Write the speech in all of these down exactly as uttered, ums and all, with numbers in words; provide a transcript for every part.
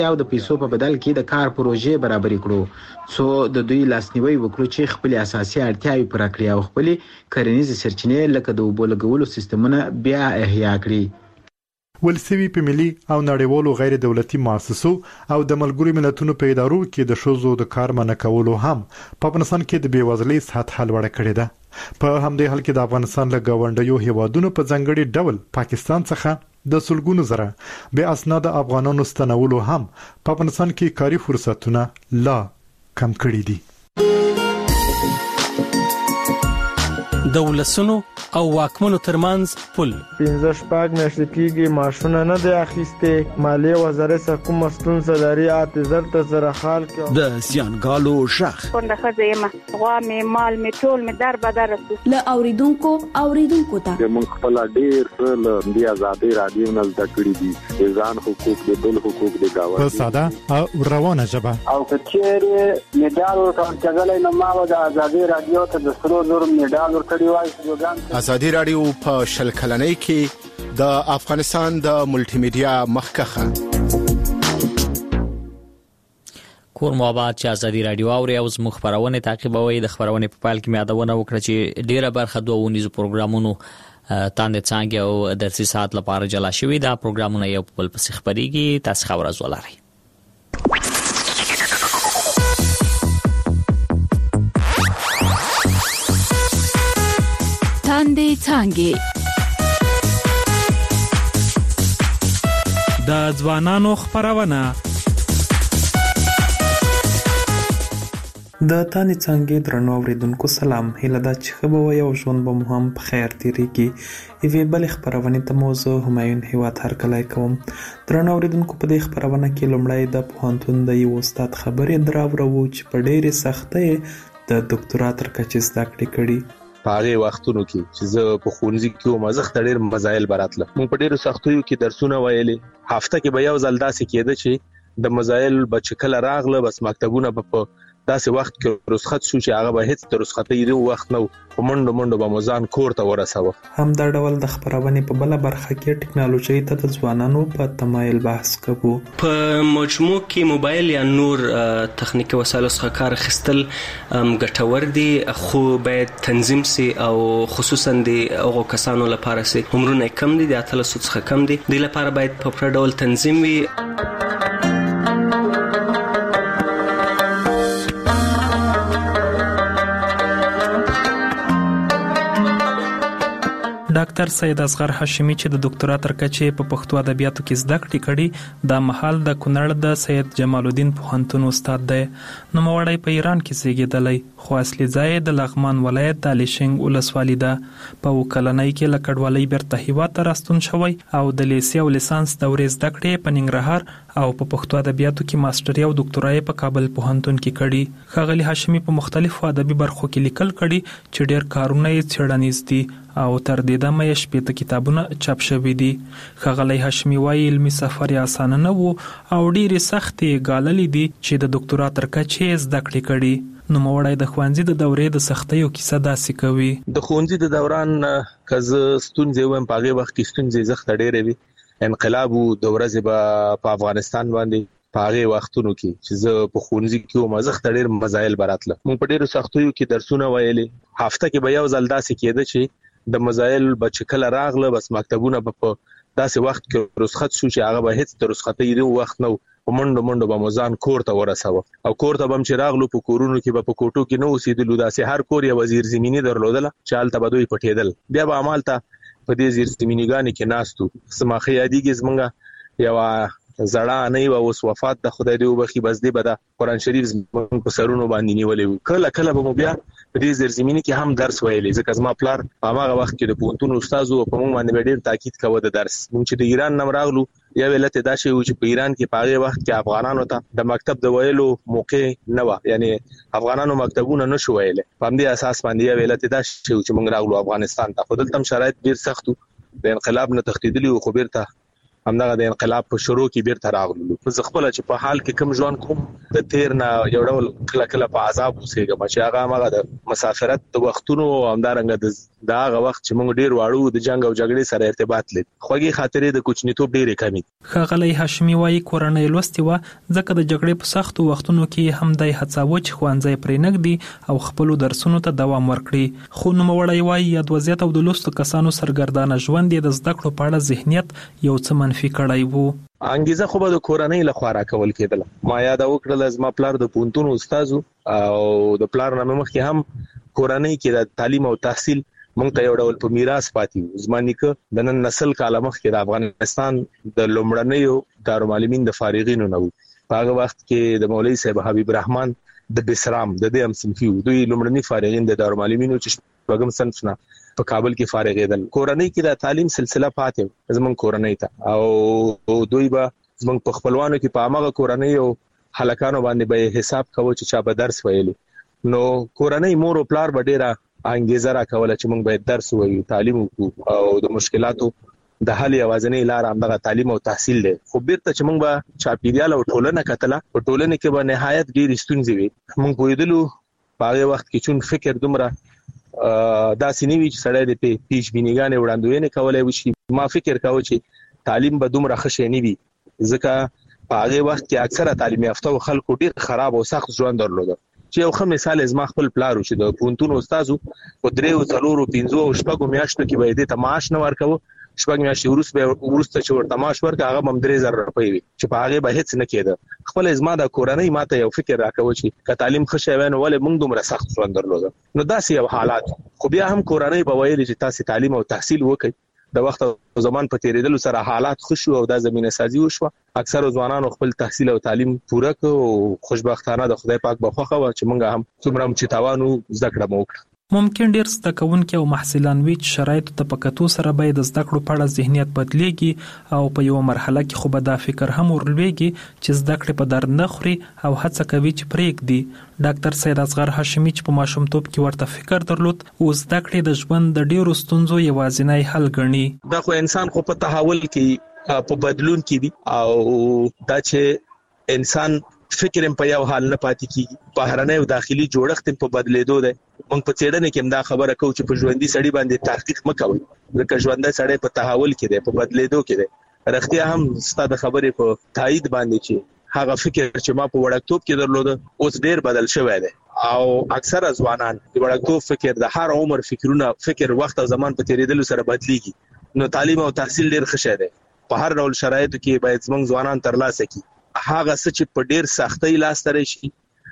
او د پیسو په بدل کې د کار پروژې برابرې کړو څو د دوی لاسنیوي وکړو چې خپل اساسي اړتیاوې پوره کړي او خپل کرنیز سرچینې لکه د اوبو لګولو سیستمونه بیا احیا کړي. ولسوي په ملي او نړیوالو غیر دولتي مؤسسو او د ملګرو ملتونو په ادارو کې د ښځو د کار منع کولو هم په افغانستان کې د بېوزلۍ سطح لوړه کړې ده. په همدې حال کې د افغانستان له ګاونډیو هیوادونو په ځانګړي ډول پاکستان څخه د سلګونو زره بې اسناده افغانانو ستنولو هم په افغانستان کې کاري فرصتونه لا کم کړي دي. د ولسونو او واکمنو ترمنځ پل پنځه شپږ میاشتې کېږي معاشونه نه دی اخیستې. مالیې وزارت څخه کومه ستونزه لري اته زر ته زره خال کې د زیانګالو شخ پنده ښځه یم غوا مې مال مې ټول مې در بدر له اوریدونکو اوریدونکو ته موږ خپل ډیر څه له دې آزادۍ رادیو نه زده کړي دي ځان حقوق د بل حقوق د گاونډي په ساده او روانه ژبه او کچېره میډال ورکړل کېدل نو ما د آزادۍ رادیو ته د سرو زر میډال ورکړی وای. آزادۍ رادیو په شل کلنۍ کې د افغانستان د ملټي میډیا مخکخه کور مو آباد چې آزادۍ رادیو اوري او زموږ خبرونه تعقیبوي. د خبرونه په پال کې مې یادونه وکړه چې ډیره برخه دوه ونیزو پروګرامونو تاند څنګه او د درسي ساعت لپاره جلا شوی. دا پروګرامونه یو په بل پسې خبريږي. تاسو خبر از ولرئ. تاندې څنګه د ځوانانو خبرونه د تانې څنګه درنو اوریدونکو سلام. هیله ده چې ښه به وي او ژوند به مو هم په خیر تیریږي. یوې بلې خبرونې ته مو زه همایون هیواد هرکلی کوم. درنو اوریدونکو په دې خبرونه کې لومړی د پوهنتون د یو استاد خبرې دراوړو چې په ډېرې سختۍ د ډاکټرا تر کچې زده کړې کړي. په هغه وختونو کې چې زه په ښوونځي کې مزخ ډېر مزایل براتله مونږ په ډېرو سختیو کې درسونه ویلې. هفته کې به یو ځل داسې کېده چې د مزایل بچکل راغله بس مکتبونه په داسې وخت کې رخصت شو چې هغه به هیڅ تر رخصتۍ دی وخت نو په منډو منډو به مزان کور ته ورساوه. هم دا ډول د خبرونې په بل برخه کې ټکنالوژي ته د ځوانانو په تمایل بحث کوو. په مجموع کې موبایل یا نور تخنیکی وسایلو څخه کار اخیستل ګټور دي خو باید تنظیم سي او خصوصا د هغو کسانو لپاره سي عمرونه کم دي د اتلسو څخه کم دي د لپاره باید په پوره ډول تنظیم وي. ډاکټر سید اصغر هاشمي چې د ډاکټرا تر کچې په پښتو ادبیاتو کې زده کړې کړي د محل د کونړ د سید جمال الدین پوهنتون استاد دی. نوموړی په ایران کې زیږیدلی خو اصلي ځای د لغمان ولایت د الیشنګ ولسوالي ده. په وکلنۍ کې له کډوالۍ بیرته هیواد ته راستون شوی او د لیسې او لیسانس دورې زده کړې په ننګرهار او په پښتو ادبیاتو کې ماستري او ډاکټرا په کابل پوهنتون کې کړي. ښاغلي هاشمي په مختلفو ادبي برخو کې لیکل کړي چې ډېر کارونه یې څېړنیز دي او تر دې دمه یې شپېته کتابونه چاپ شوي دي. ښاغلی هاشمي وایي علمي سفر یې اسانه نه و او ډېرې سختې ګاللې دي چې د ډاکټرا تر کچې زده کړې کړي. نوموړی د ښوونځي د دورې د سختیو کیسه داسې کوي. د ښوونځي د دوران که زه ستونزې وایم په هغې وخت کې ستونزې زښته ډېرې وي. انقلاب و د ورځې به په افغانستان باندې په هغې وختونو کې چې زه په ښوونځي کې وم زښته ډېر مزایل براتله مونږ په ډېرو سختیو کې درسونه ویلې. هفته کې به یو ځل داسې کېده چې د مزایل بچکل راغله بس مکتبونه په داسې وخت کې رخصت شو چې هغه به هیڅ تر رخصتۍ دی وخت نو په منډو منډو به مزان کور ته ورساوه او کور ته بم چې راغلو په کورونو کې به په کوټو کې نو اوسېدلو داسې هر کور یو وزیر زمینی درلودله چې هلته به دوی پټېدل. بیا به عمالته په دې زیر زمینیګانې کې ناستو. سماخه یادېږي زمونږ یوه زړه نه و اوس وفات د خدای دې وبخي بس دې به د قرآن شریف زمونږ په سرونو باندې نیولې وو. کله کله به مو بیا په دې زیر زمینی کې هم درس ویلې ځکه زما پلار په هغه وخت کې د پوهنتون استاد و په موږ باندې ډېر تاکید کوه د درس. موږ چې د ایران نه راغلو یو علت دا شی و چې په ایران کې په هغه وخت کې افغانانو ته د مکتب د ویلو موقع نه و یعنی افغانانو مکتبونه نشو ویل. په همدې اساس باندې یو علت دا شی چې موږ راغلو افغانستان ته. خو دلته هم شرایط ډېر سخت و د انقلاب نه تښتېدلي و خو بیرته همدغه د انقلاب په شروع کې بیرته راغلو. زه خپل چې په حال کې کم ژوند کوم د تیر نه یو ډول کله کله په عذاب اوسېږم چې هغه هغه د مسافرت د وختونو همدارنګه د داغه وخت چې موږ ډیر واړو د جنگ او جګړې سره ارتباط لري. خوږی خاطرې د کوچنیتوب ډېرې کمی. ښاغلی هاشمي وايي کورنۍ لوستي و ځکه د جګړې په سختو وختونو کې هم د هڅاوه چې خوانځي پرې نګدي او خپل درسونو ته دوام ورکړي. خو نو وړای وايي د وضعیت او د لوستو کسانو سرګردانه ژوند د زده کړو په اړه ذهنیت یو څه منفي کړای وو. انګیزه خو به د کورنۍ لخوا راکول کېدل. ما یاد وکړل از ما پلار د پونتون استاد او د پلار نامه مخکې هم کورنۍ کې د تعلیم او تحصیل مونږ ته یو ډول په میراث پاتې زمانیکه د نن نسل کاله مخکې د افغانستان د لومړنیو دارالمعلمین د فارغینو نه وو. په هغه وخت کې د مولوی صاحب حبیب الرحمن د بسرام د دې هم صنفي دوی لومړني فارغین د دارالمعلمین چې شپږم صنف نه په کابل کې فارغېدل. کورنۍ کې د تعلیم سلسله پاتې زمون کورنۍ ته او دوی به زمون په خپلوانو کې په هغه کورنۍ او هلکانو باندې به حساب کوي چې چا به درس ویلي. نو کورنۍ مور او پلار به ډیره انګیزه را کوله چې موږ باید درس وایو تعلیم وکړو او د مشکلاتو د حل یوازینی لار همدغه تعلیم او تحصیل دی. خو بیرته چې موږ به چاپیریال او ټولنه کتله په ټولنه کې به نهایت ډېر ستونزې وي. موږ پوهېدلو په هغه وخت کې چون فکر دومره دا سینوي چې سړی د پیش بینیګانې وړاندوینې کولای وشي. ما فکر کاوه چې تعلیم به دومره ښه شی نه وي ځکه په هغه وخت کې اکثره تعلیم یافته خلکو ډېر خراب او سخت ژوند درلود. چې یو ښه مثال زما خپل پلارو چې د پونتون استادو په درېو څلورو پنځو او شپږو میاشتو کې به دې ته معاش نه ورکوه. شپږ میاشتې وروسته به وروسته چې ورته معاش ورکړه هغه به هم درې زره روپۍ وي چې په هغې به هېڅ نه کېده. خپله زما د کورنۍ ما ته یو فکر راکوه چې که تعلیم ښه شی وی نو ولې موږ دومره سخت ژوند درلوده. نو داسې یو حالات. خو بیا هم کورنۍ به ویلې چې تاسې تعلیم او تحصیل وکړئ. د وخت او زمان په تیریدلو سره حالات ښه شو او دا زمینه سازي وشوه. اکثره ځوانانو خپل تحصیل او تعلیم پوره کړ او خوشبختانه د خدای پاک په خوښه وه چې موږ هم څومره هم چې تاوان و زده کړه مو وکړه. ممکن ډیر زده کوونکي او محصلان وي چې شرایطو ته په کتو سره باید د زده کړو په اړه ذهنیت بدلیږي او په یو مرحله کې خو به دا فکر هم ورلويږي چې زده کړې په درد نه خوري او هڅه کوي چې پرېږدي. ډاکټر سید اصغر هاشمي چې په ماشومتوب کې ورته فکر درلود او زده کړې د ژوند د ډیرو ستونزو یوازینی حل ګڼي. دا خو انسان خو په تحول کې په بدلون کې دي او دا چې انسان فکر هم په یو حال نه پاتې کیږي. بهرنی او داخلي جوړښت هم په بدلیدو دی. موږ په څېړنه کې هم دا خبره کوو چې په ژوندي سړي باندې تحقیق مه کوئ ځکه ژوندی سړی په تحول کې دی په بدلیدو کې دی. رښتیا هم ستا د خبرې په تایید باندې چې هغه فکر چې ما په وړکتوب کې درلوده اوس ډېر بدل شوی دی او اکثره ځوانان د وړکتوب فکر د هر عمر فکرونه فکر وخت او زمان په تیریدلو سره بدلیږي. نو تعلیم او تحصیل ډېر ښه شی دی. په هر ډول شرایطو کې باید زموږ ځوانان ترلاسه کړي. هغه څه چې په ډېر سختۍ لاسته راشي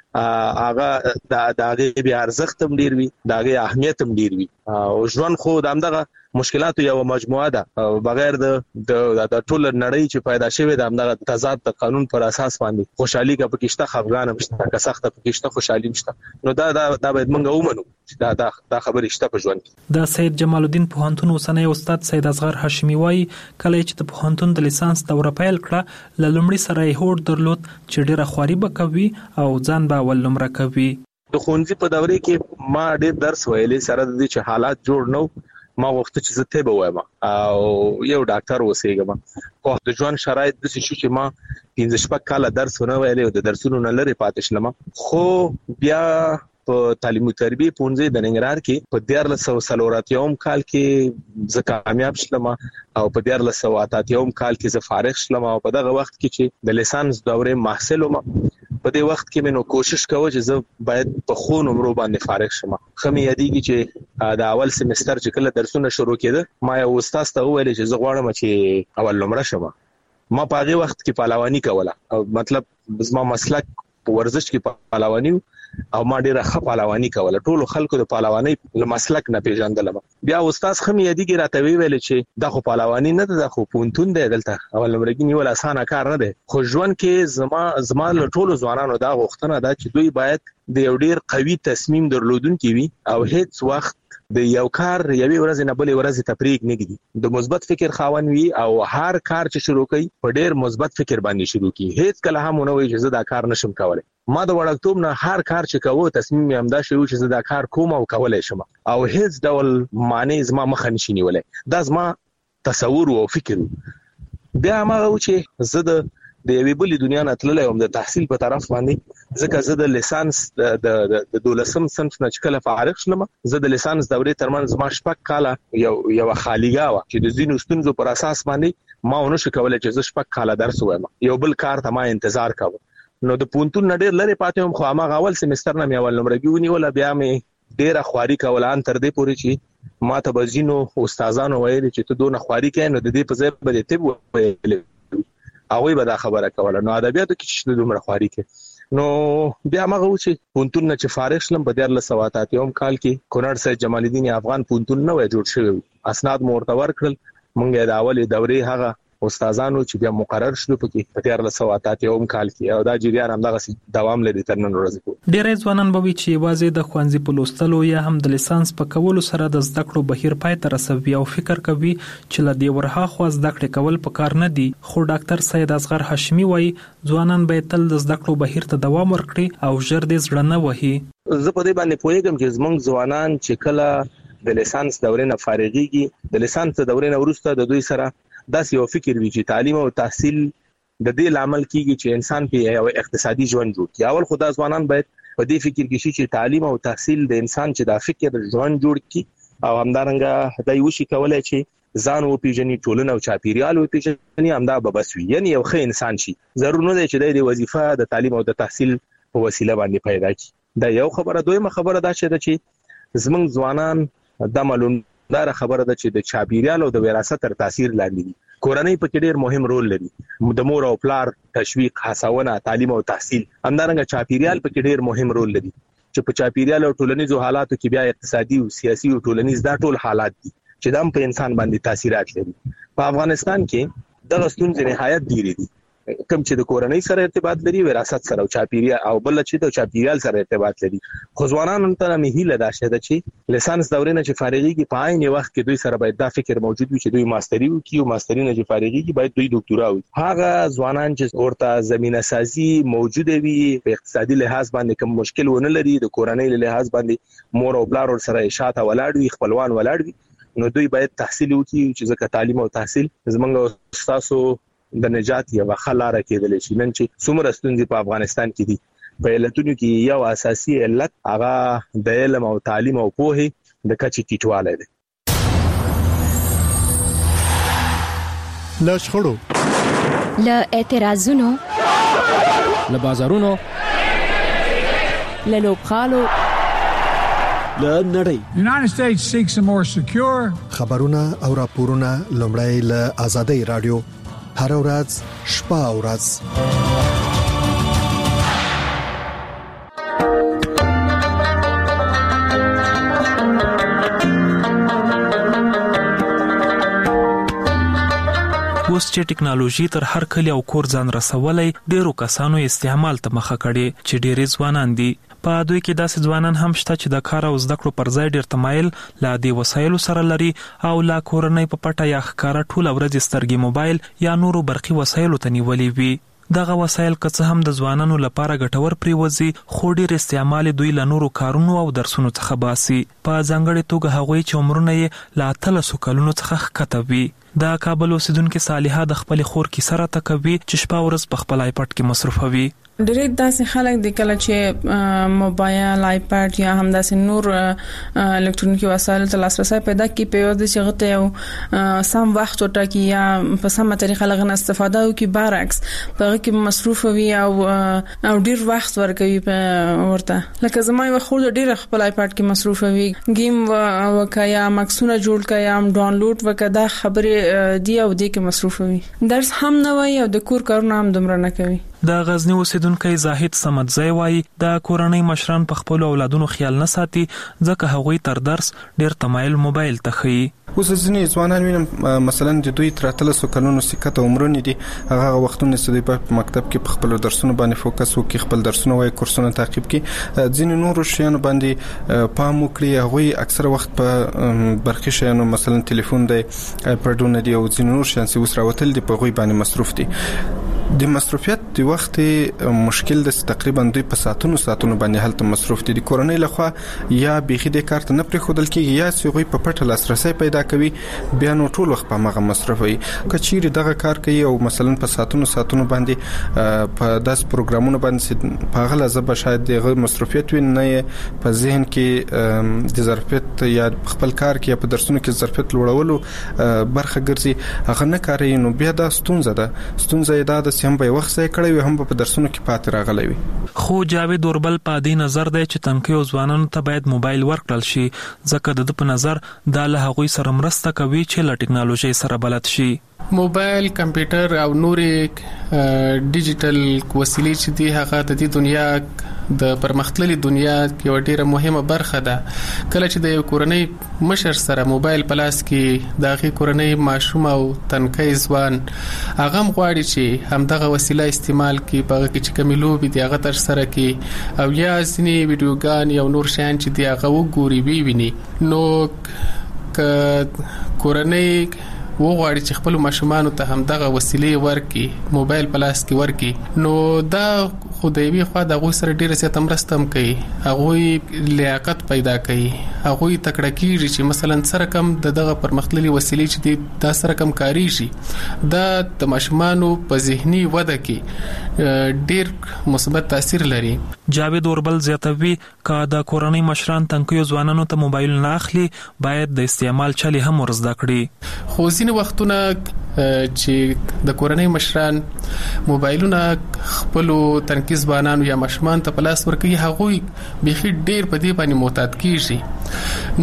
هغه د هغې بیا ارزښت هم ډېر وي د هغې اهمیت هم ډېر وي او ژوند خو د همدغه مشکلاتو یو مجموعه ده بغیر د د ټول نړۍ چې پیدا شوې د همدغه تضاد د قانون پر اساس باندې خوشحالي که پکې شته خفګان هم شته که سخته پکې شته خوشحالي هم شته. نو دا دا دا باید موږ ومنو چې دا دا دا خبرې شته په ژوند کې. د سید جمال الدین پوهنتون اوسنی استاد سید اصغر هاشمي وايي کله چې د پوهنتون د لیسانس دوره پیل کړه له لومړي سره یې هوډ درلود چې ډېره خواري به کوي او ځان به اول نمره کوي. د ښوونځي په دورې کې ما ډېر درس ویلی سره د دې چې حالات جوړ نه ما غوښته چې زه طب ووایم او یو ډاکټر اوسېږم. خو د ژوند شرایط داسې شو چې ما پنځه شپږ کاله درس ونه ویلی او د درسونو نه لرې پاتې شلم. خو بیا په تعلیم او تربیه پونځې د ننګرهار کې په دیارلس سوه څلور اتیاوم کال کې زه کامیاب شلم او په دیارلس سوه اته اتیاوم کال کې زه فارغ شلم او په دغه وخت کې چې د لیسانس دورې محصل وم په دې وخت کې مې نو کوشش کوه چې زه باید په ښو نمرو باندې فارغ شم. ښه مې یادېږي چې د اول سمستر چې کله درسونه شروع کېده ما یو استاد ته وویل چې زه غواړم چې اول نمره شم. ما په هغې وخت کې پهلواني کوله مطلب زما مسلک په ورزش کې پهلواني او ما ډیره ښه پهلواني کوله. ټولو خلکو د پهلوانۍ له مسلک نه پیژندلم. بیا استاد ښه مې یادېږي راته ویل چې دا خو پهلواني نه ده دا خو پوهنتون دی دلته اول نمرګي نیول اسانه کار نه دی. خو ژوند کې زما زما له ټولو ځوانانو دا غوښتنه ده چې دوی باید د یو ډیر قوي تصمیم درلودونکي وي او هیڅ وخت د یو کار یوې ورځې نه بلې ورځې ته پرېږ نه ږدي. د مثبت فکر خاوند وي او هر کار چې شروع کوي په ډیر مثبت فکر باندې شروع کوي. هیڅ کله هم ونه وایي چې زه دا کار نشم کولی. ما د وړکتوب نه هر کار چې کوو تصمیم مې همدا شی و چې زه دا کار کوم او کولی شم او هیڅ ډول معنی زما مخه نشي نیولی. دا زما تصور او فکر و. بیا هغه چې زه د د یوې بلې دنیا نه تللی وم د تحصیل په طرف باندې، ځکه زه د لیسانس د د دولسم صنف نه چې کله فارغ شلم، زه د لیسانس دورې ترمنځ زما شپږ کاله یو یو خالیګا وه چې د ځینو ستونزو پر اساس باندې ما ونه شو کولی چې زه شپږ کاله درس ووایم، یو بل کار ته ما انتظار کاوه. نو د پوهنتون نه ډېر لرې پاتې وم، خو هماغه اول سیمستر نه مې اول نمرګي ونیوله، بیا مې ډېره خواري کوله ان تر دې پورې چې ما ته به ځینو استادانو ویلي چې ته دونه خواري کوې نو د دې په ځای به دې طب وویلې، هغوی به دا خبره کوله. نو ادبیاتو کې چې دومره خواري کې نو بیا هغه و چې پوهنتون نه چې فارغ شلم په دیارلس سوه اته اتیاوم کال کې کونړ سید جمال الدین افغان پوهنتون نه وای جوړ شوی، اسناد مو ورته ورکړل، مونږ د اولې دورې هغه استادانو چې بیا مقرر شلو پکې په دیارلس سوه اته اتیاوم کال کې، او دا جریان همدغه دوام لري تر نن ورځې پورې. ډېری ځوانان به وي چې یوازې د ښوونځي په لوستلو یا هم د لیسانس په کولو سره د زده کړو بهیر پای ته رسوي او فکر کوي چې له دې ورهاخوا زده کړې کول پکار نه دي. خو ډاکټر سید اصغر هاشمي وایي ځوانان باید تل د زده کړو بهیر ته دوام ورکړي او ژر دې زړه نه وهي. زه په دې باندې پوهیږم چې زموږ ځوانان چې کله د لیسانس دورې نه فارغيږي، د لیسانس دورې نه وروسته د دوی سره داس یو فکر وی چې تعلیم او تحصیل د دې لامل کیږي چې انسان په یو اقتصادي ژوند جوړ کړي. اول خدای ځوانان باید په دې فکر کې شي چې تعلیم او تحصیل د انسان چې د فکر ژوند جوړ کړي او همدارنګه دای وشي کولای چې ځان او پیژني، ټولنه او چاپیریال او پیژني، همدا به بس وي، یعنی یو ښه انسان شي. ضرور نه دی چې د وظیفه د تعلیم او د تحصیل په وسیله باندې پیدا کړي. دا یو خبره. دویمه خبره دا چې زموږ ځوانان د معلوم دا خبره ده چې د چاپیریال او د وراثت تر تاثیر لاندې دي. کورنۍ په کې ډېر مهم رول لري، د مور او پلار تشویق، هڅونه، تعلیم او تحصیل. همدارنګه چاپیریال په کې ډېر مهم رول لري چې په چاپیریال او ټولنیزو حالاتو کې بیا اقتصادي او سیاسي او ټولنیز دا ټول حالات دي چې دا په انسان باندې تاثیرات لري. په افغانستان کې دغه ستونزې نهایت ډېرې دي، کوم چې د کورنۍ سره ارتباط لري، وراثت سره او چاپیریال، او بل چې د چاپیریال سره ارتباط لري. خو ځوانانو ته مې هیله ده چې لیسانس دورې نه چې فارغيږي په عین وخت کې دوی سره باید دا فکر موجود وي چې دوی ماستری وکړي، او ماستری نه چې فارغيږي باید دوی ډاکټورا وکړي. هغه ځوانان چې ورته زمينه سازي موجوده وي، په اقتصادي لحاظ باندې کوم مشکل ونه لري، د کورنۍ له لحاظ باندې مور او پلار سره اشاعت ولاړ وي، خپلوان ولاړ وي، نو دوی باید تحصیل وکړي چې ځکه تعلیم او تحصیل زمونږ استادو د نجات یو خلاره کېدل شي. نن چې څومره ستونزې په افغانستان کې دي، په علتونو کې یو اساسي علت هغه د علم او تعلیم او پوهې د کچې ټیټوالی دی. له شخړو، له اعتراضونو، له بازارونو، له لوبغالو، له نړۍ United States seeks a more secure خبرونه او راپورونه لومړی له آزادۍ رادیو هر ورځ شپه او ورځ. اوس چې ټکنالوژي تر هر کلی او کور ځان رسولای، ډیرو کسانو استعمال ته مخه کړي چې ډیری ځوانان دي. په دوی کې داسې ځوانان هم شته چې د کار او زده کړو پر ځای ډیر تمایل لا دی وسایلو سره لري او لا کورنۍ په پټه یا ښکارا ټول ورځ سترګې موبایل یا نورو برقي وسایلو ته نیولې وي. دغه وسایل که څه هم د ځوانانو لپاره ګټور پریوزي، خو ډیر استعمال دوی له نورو کارونو او درسونو څخه باسي، په ځانګړي توګه هغوی چې عمرونه یې له اتلسو کلونو څخه ښکته وي. د کابل اوسیدونکو صالحه د خپل خور کې سره تکوي چې شپه ورځ په خپل آیپډ کې مصروفوي. ډېر داسې خلک د کله چې موبایل، آیپډ یا هم داسې نور الکترونیکي وسایل ته لاسرسي پیدا کوي، په یوه د شغته یو سم وخت وټاکي یا په سمه طریقه لغنه استفاده وکړي، برعکس په هغه کې مصروف وي او او ډېر وخت ورکوي په ورته. لکه زما یو خور ډېر خپل آیپډ کې مصروف وي، گیم وکیا، مکسونه جوړ کیا، ډاونلوډ وکړه، دا خبرې دی او دې کې مصروف وي. درس هم نه وایي او د کور کارونه هم دومره نه کوي. د غزنی اوسیدونکو زاهد سمدزی وایي د کورنۍ مشران په خپل اولادونو خیال نه ساتي، ځکه هغوی تر درس ډیر تمایل موبایل ته خي. اوس ځینې ځوانان وینم مثلا د دوی تر اتلسو کلونو سکته عمرونه دي، هغه وختونه چې دوی په مکتب کې په خپل درسونو باندې فوکس وکړي، خپل درسونه وایي، کورسونه تعقیب کړي، ځینې نور شیانو باندې پام وکړي. هغوی اکثره وخت په برقي شیانو مثلا ټلیفون دی، آیپډونه دي او ځینې نور شیان چې اوس راوتل دي په هغوی باندې مصروف دي. د مصرفیت د وخت مشکل د تقریبا دوی په ساعتونو ساعتونو باندې هلته مصروف دي. د کورنۍ لخوا یا بيخي د کارت نه پرې خودل کېږي یا سیغوي په پټه لاسرسي پیدا کوي بیا نو ټول وخت په مغه مصرفوي. کچېری دغه کار کوي او مثلا په ساعتونو ساعتونو باندې په داس پروګرامونو باندې په غل زبه شاید دغه مصرفیت وي نه په ذهن کې د ظرفیت یا خپل کار کې په درسونو کې ظرفیت لوړولو برخه ګرځي هغه نه کوي. نو بیا دا ستونزه ده ستونزه دا د سیم په وخت ځای کړی وي هم په درسونو کې پاتې راغلی وي. خو جاوید اوربل په دې نظر دی چې تنکیو ځوانانو ته باید موبایل ورکړل شي ځکه د په نظر دا له هغوی سره مرسته کوي چې له ټکنالوژي سره بلد شي. موبایل کمپیوټر او نورې ډیجیټل وسیلې چې دی هغه د دې دنیا د پرمختللي دنیا کې یو ډیره مهمه برخه ده. کله چې د یو کورنۍ مشر سره موبایل په لاس کې د هغې کورنۍ ماشوم او تنکی ځوان هغه هم غواړي چې همدغه وسیله استعمال کړي په هغه کې چې کومې لوبې دي هغه ترسره کړي او یا ځینې ویډیوګان یا نور شیان چې دی هغه وګوري وویني. نو که کورنۍ وغواړي چې خپل ماشومانو ته هم دغه وسیلې ورکړي موبایل په لاس کې ورکړي نو دا خو د یوې خوا د هغوی سره ډېره زیاته مرسته هم کوي. هغوی لیاقت پیدا کوي هغوی تکړه کېږي چې مثلا سره کم د دغه پرمختللي وسیلې چې دي دا سره کم کاریږي دا د ماشومانو په ذهني وده کې ډېر مثبت تاثیر لري. جاوید اوربل زیاتوي که د کورنۍ مشران تنکیو ځوانانو ته موبایل نه اخلي باید د استعمال چلي هم ورزده کړي. خو ځینې وختونه چې د کورنۍ مشران موبایلونه خپل تنکي ځوانانو یا ماشومان ته په لاس ورکوي هغوی بيخي ډېر په دې باندې معتاد کیږي.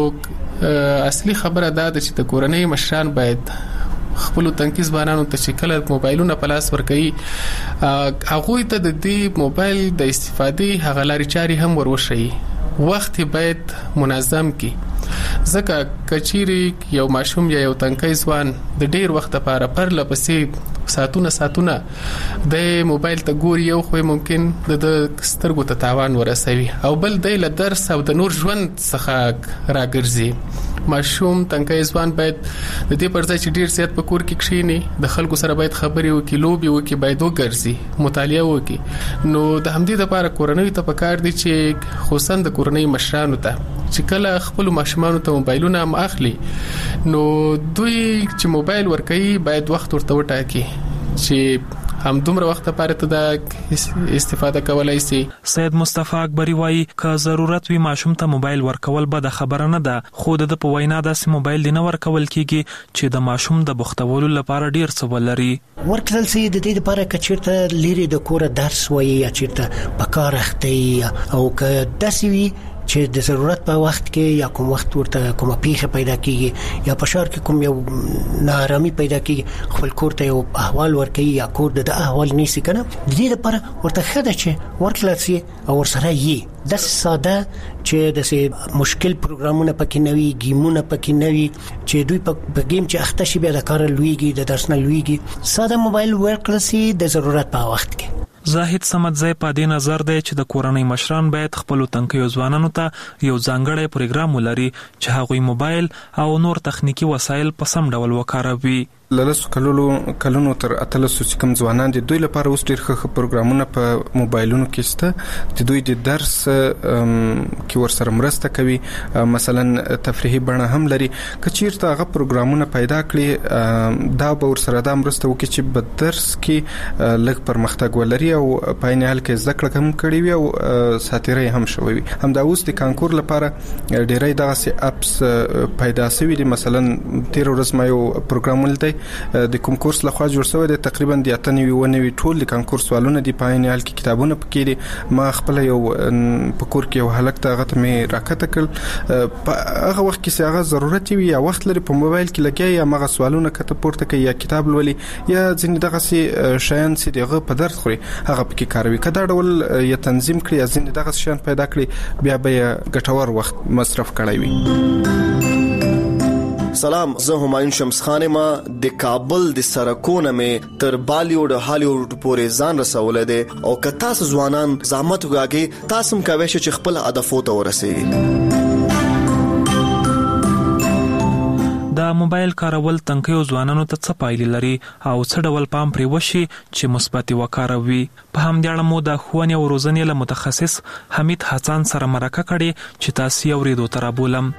نو اصلي خبره دا ده چې د کورنۍ مشران باید خپل تنکي ځوانانو ته چې کله موبایلونه په لاس ورکوي هغوی ته د دې موبایل د استفادې هغه لارې چارې هم وروښيي. وخت باید منظم کی ځکه کچيري یو ماشوم یا یو تنکی ځوان د ډیر وخت لپاره پر لپسې ساتونه ساتونه د موبایل ته ګوري یو خو ممکن د سترګو ته تاوان ورسوي او بل د ل درس او د نور ژوند څخه راګرځي. ماشوم تنکی ځوان باید د دې پر ځای چې ډیر زیات په کور کې کښینی د خلکو سره باید خبرې وکړي لوبي وکړي باید وګرځي مطالعه وکړي. نو د همدې لپاره کورنۍ ته پکار دي چې خصوصا د کورنۍ مشرانو ته چې کله خپل ماشومانو ته موبایلونه هم اخلي نو دوی چې موبایل ورکوي باید وخت ورته وټاکي چې هم دومره وخت لپاره ته د استفاده کولای شي. سید مصطفی اکبری وایي که ضرورت وي ماشوم ته موبایل ورکول به د خبره نه ده خو د په وینا داسې موبایل دی نه ورکول کیږي چې د ماشوم د بختولو لپاره ډیر څه ولري. ورکړل سي د دې لپاره کچیرته لري د کور درس وایي یا چیرته په کار اخته او که داسې وي چې د ضرورت په وخت کې یا کوم وخت ورته کومه پیښه پیدا کیږي یا په شهر کې کوم یو نارامي پیدا کیږي خپل کور ته یو احوال ورکړي یا کور د احوال نیسي کنه د دې لپاره ورته خده چې ورکړل سي او ورسره یې د ساده چې د مشکل پروګرامونه پکې نوي گیمونه پکې نوي چې دوی په گیم چې اخته شي بیا د کار لویږي د درس نه لویږي ساده موبایل ورکړل سي د ضرورت په وخت کې. زاهد سمدزی په دې نظر دی چې د کورنۍ مشران باید خپل تنکیو ځوانانو ته یو ځانګړی پروګرام ولري چې هغوی موبایل او نور تخنیکی وسایل په سم ډول وکاروي. لاسو کلونو کلونو تر اتلسو چې کوم ځوانان دي دوی لپاره اوس ډېر ښه پروګرامونه په موبایلونو کې شته چې دوی د درس کې ورسره مرسته کوي مثلا تفریحي بڼه هم لري. کچیرته هغه پروګرامونه پیدا کړي دا به ورسره د مرسته وکړي چې په درس کې لږ پرمختګ ولري او په عین حال کې زده کړه هم کړي وي او ساتيري هم شوي وي. هم دا اوس د کانکور لپاره ډېرې دغه سي اپس پیدا شوي دي. مثلا تیر ورځ ما یو پروګرام ولته د کوم کورس لخوا جوړ شوی دی تقریبا د اتنوي ونوي ټول د کانکور سوالونه دی په عین حال کې کتابونه پکې دي. ما خپل یو په کور کې یو هلک ته غته مې راکته کړ په هغه وخت کې هغه ضرورت وي یا وخت لري په موبایل کې لګي یا مغه سوالونه کته پورته کوي یا کتاب لولي یا ځینې دغه سي شیان سي دغه په درس خوري هغه پکې کاروي. کدا ډول یا تنظیم کړی یا ځینې دغه شیان پیدا کړی بیا به ګټور وخت مصرف کړی وي. سلام زه همایون شمس خان ما د کابل د سرکونه مې تر بالیوډ هالیوډ پورې ځان رسولې ده او که تاسو ځوانان زحمت وکړئ تاسو هم کوئ چې خپل هدفو ته ورسیږئ. د موبایل کارول تنکیو ځوانانو ته څه پایلې لري او څه ډول پام پرې وشي چې مثبت وکاروي. په همدې اړه مو د ښوونې او روزنې له متخصص حمید حسن سره مرکه کړې چې تاسو یې اورېدو ته رابولم.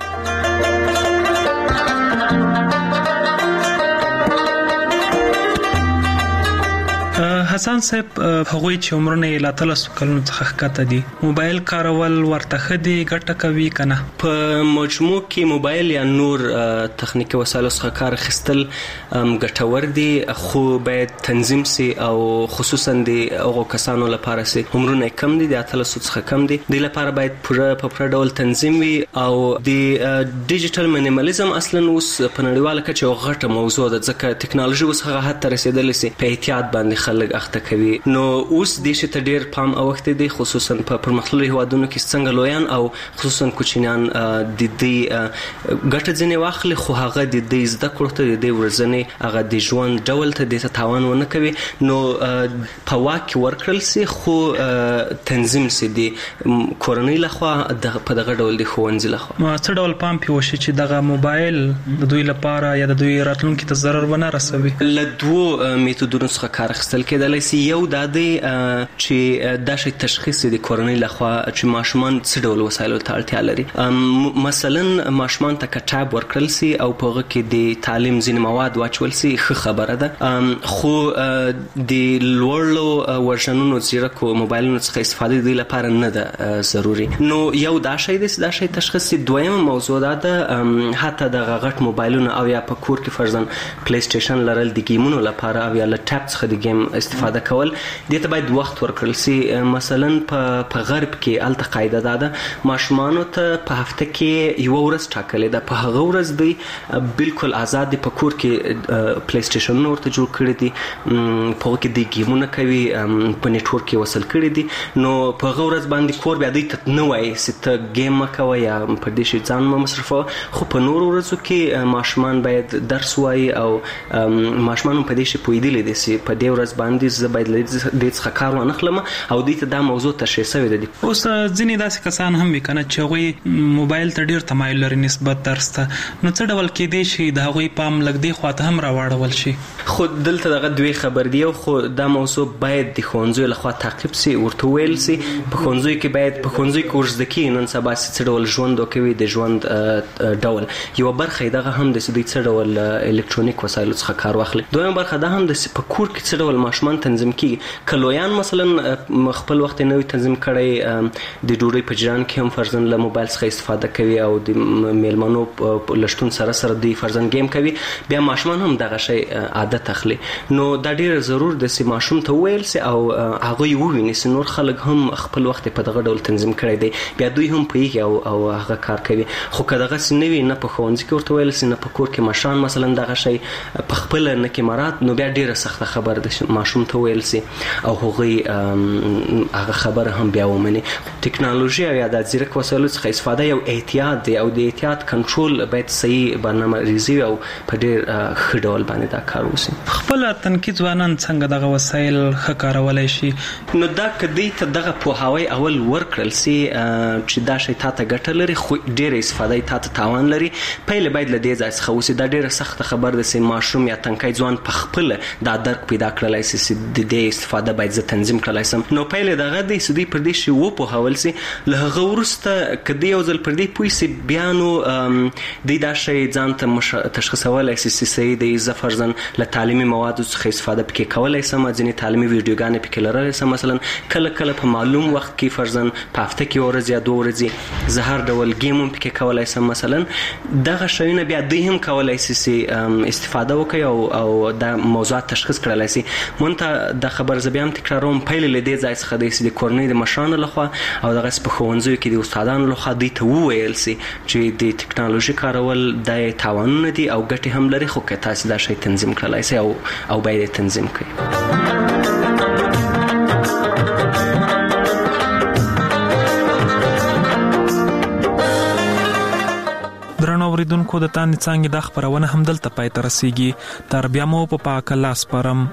حسن صاحب، هغوی چې عمرونه یې لا تلسو کلونو څخه ښکته دي، موبایل کارول ورته ښه دي، ګټه کوي که نه؟ په مجموع کې موبایل یا نور تخنیکي وسایلو څخه کار اخیستل ګټور دي، خو باید تنظیم سي او خصوصا د هغو کسانو لپاره سي عمرونه کم دي، د اتلسو څخه کم دي، دوی لپاره باید پوره په پوره ډول تنظیم وي. او د ډیجیټل مینیمالیزم اصلا اوس په نړیواله کچه یوه غټه موضوع ده، ځکه ټکنالوژي اوس هغه حد ته رسېدلې سي په احتیاط باندې خلک اخته کوي. نو اوس دې شي ته ډیر پام اوخته دي، خصوصا په پرمختللو هیوادونو کې څنګه لویان او خصوصا کوچنیان د دې ګټه ځنې واخلي، خو هغه د دې زده کړو ته د دې ورځنې هغه د ژوند ډول ته د تاوان ونه کوي. نو په واک ورکړل سي، خو تنظیم سي د کورنۍ لخوا په دغه ډول د ښوونځي لخوا. څه ډول پام پې وشي چې دغه موبایل د دوی لپاره یا د دوی راتلونکي ته ضرر ونه رسوي؟ له دوو میتودونو څخه کار اخیستل کېدلی سي. یو دا دی چې دا شی تشخیص د کورنۍ لخوا چې ماشومان څه ډول وسایلو ته اړتیا لري. مثلا ماشومان ته کټاب ورکړل سي او په هغه کې د تعلیم ځینې مواد واچول سي، ښه خبره ده، خو د لوړو ورژنونو زیرکو موبایلونو څخه استفاده د دوی لپاره نه ده ضروري. نو یو دا شی دی چې دا شی تشخیص سي. دویمه موضوع دا ده حتی دغه غټ موبایلونه او یا په کور کې فرضاً پلی سټیشن لرل د ګیمونو لپاره او یا له ټاب څخه د ګیم استفاده کول، دې ته باید وخت ورکړل سي. مثلا په غرب کې الته قاعده ده ده ماشومانو ته په هفته کې یوه ورځ ټاکلې ده، په هغه ورځ دوی بالکل آزاد دي، په کور کې پلی سټیشنونه ورته جوړ کړي دي، په هغه کې دوی ګیمونه کوي، په نیټورک کې وصل کړي دي. نو په هغه ورځ باندې کور بیا دوی ته نه وایي چې ته ګیم مه کوه یا په دې شي ځان مه مصرفوه، خو په نورو ورځو کې ماشومان باید درس وایي او ماشومان هم په دې شي پوهېدلی دي چې په دې ورځ باندې زه باید له دې څخه کار وانخلم او دوی ته دا موضوع تشریح شوې ده. اوس ځینې داسې کسان هم وي که نه چې هغوی موبایل ته ډېر تمایل لري نسبت درس ته، نو څه ډول کېدی شي د هغوی پام لږ دې خوا ته هم راواړول شي؟ خو دلته دغه دوی خبر دی، خو دا موضوع باید د ښوونځیو لخوا تعقیب سي، ورته ویل سي. په ښوونځیو کې باید په ښوونځیو کې ورزده کېږي نن سبا چې څه ډول ژوند وکوي، د ژوند ډول یوه برخه یې دغه هم ده چې دوی څه ډول الکترونیک وسایلو څخه کار واخلي. دویمه برخه دا هم ده چې په کور کې څه ډول ماشومان تنظیم کېږي. که لویان مثلا خپل وخت یې نه وي تنظیم کړی، د ډوډۍ په جریان کې هم فرضاً له موبایل څخه استفاده کوي او د میلمنو له شتون سره سره دوی فرضاً ګیم کوي، بیا ماشومان هم دغه شی عادت اخلي. نو دا ډېر ضرور ده چې ماشوم ته وویل سي او هغوی وویني چې نور خلک هم خپل وخت په دغه ډول تنظیم کړی دی، بیا دوی هم پوهېږي او او هغه کار کوي. خو که دغسې نه وي، نه په ښوونځي کې ورته ویل سي، نه په کور کې مشران مثلا دغه شی په خپله نه کې مراد، نو بیا ډېره سخته خبره ده چې ماشوم ته ویل سي او هغوی هغه خبره هم بیا ومني. ټکنالوژي او یا د ځیرک وسایلو څخه استفاده یو احتیاط دی او د احتیاط کنټرول باید صحیح برنامه ریزي او په ډېر ښه ډول باندې دا کار وشي. خپله تنکي ځوانان څنګه دغه وسایل ښه کارولی شي؟ نو دا که دوی ته دغه پوهاوی اول ورکړل سي چې دا شی تا ته ګټه لري خو ډېره استفاده یې تا ته تاوان لري، پیل باید له دې ځای څخه وسي. دا ډېره سخته خبره ده چې ماشوم یا تنکی ځوان په خپله دا درک پیدا کړلی سي چې د دې استفاده باید زه تنظیم کړلی سم. نو پیل یې دغه دی چې دوی پر دې شي وپوهول سي. له هغه وروسته که دوی یو ځل پر دې پوه سي، بیا نو دوی دا شی ځان ته تشخیصولی سي چې صحیح دی، زه فرضاً له تعلیمي موادو څخه استفاده پکې کولی سم، ځینې تعلیمي ویډیوګانې پکې لرلی سم. مثلا کله کله په معلوم وخت کې فرضاً په هفته کې یوه ورځ یا دوه ورځې زه هر ډول ګیم هم پکې کولی سم. مثلا دغه شیونه بیا دوی هم کولی سي چې استفاده وکړي او او دا موضوعات تشخیص کړلی سي. مونږ ته دا خبر زه بیا هم تکراروم، پیل له دې ځای څخه دی چې د کورنۍ د مشرانو لخوا او دغسې په ښوونځیو کې د استادانو لخوا دوی ته وویل سي چې د ټکنالوژي کارول دا تاوانونه دي او ګټې هم لري، خو که تاسې دا شی تنظیم کړلی سي او او باید یې تنظیم کړئ. درنو اوریدونکو، د تاندې څانګې دا خپرونه همدلته پای ته رسیږي. تر بیا مو په پاک الله سپارم.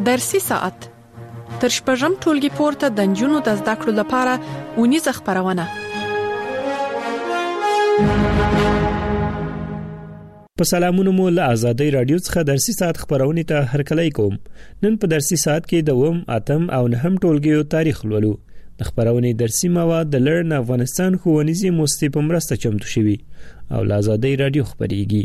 درسي ساعت تر شپږم ټولګي پورته د نجونو د زده کړو لپاره اونیزه خبرونه. په سلامونو مو له آزادۍ رادیو څخه درسي ساعت خبرونه ته هرکلی کوم. نن په درسي ساعت کې د اووم، اتم او نهم ټولګیو تاریخ ولولو. د خبرونه درسي مواد د لرن افغانستان ښوونیزي موسسې په مرسته چمتو شوي او له آزادۍ رادیو خبريږي.